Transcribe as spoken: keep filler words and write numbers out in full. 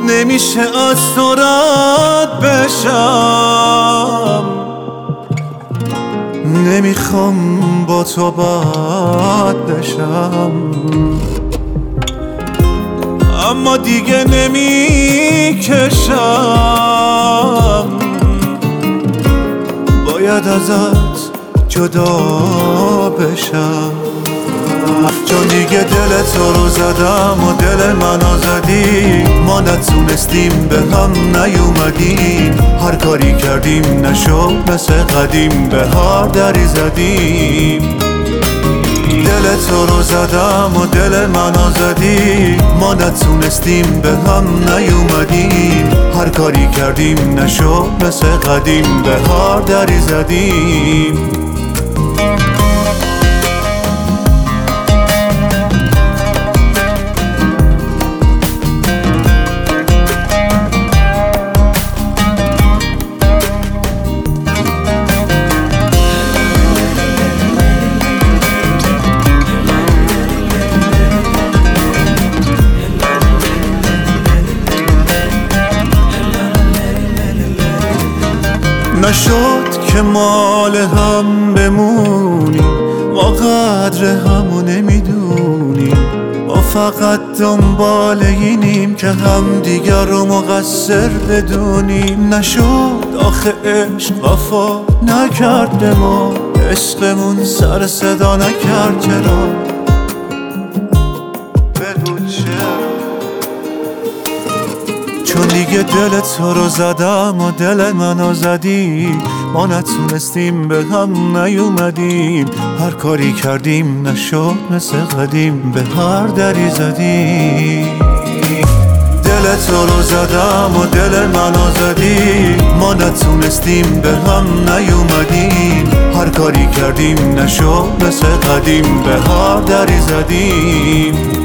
نمیشه از تو رد بشم، نمیخوام با تو بد بشم، اما دیگه نمیکشم، باید ازت جدا بشم. چون دیگه دل تو رو زدم و دل منو زدی، ما نتونستیم به هم نیومدیم، هر کاری کردیم نشد مثل قدیم، به هر دری زدیم. دل تو رو زدم و دل منو زدی، ما نتونستیم به هم نیومدیم، هر کاری کردیم نشد مثل قدیم، به هر دری زدیم. نشد که مال هم بمونیم، ما قدر همو نمیدونیم، ما فقط دنبال اینیم که هم دیگر رو مقصر بدونیم. نشد آخه عشق وفا نکرد به ما، عشقمون سر صدا نکرد، چرا؟ بگو چرا؟ چون دیگه دل تو رو زدم و دل منو زدی، ما نتونستیم به هم نیومدیم، هر کاری کردیم نشد مثل قدیم، به هر دری زدیم. دل تو رو زدم و دل منو زدی، ما نتونستیم به هم نیومدیم، هر کاری کردیم نشد مثل قدیم، به هر دری زدیم.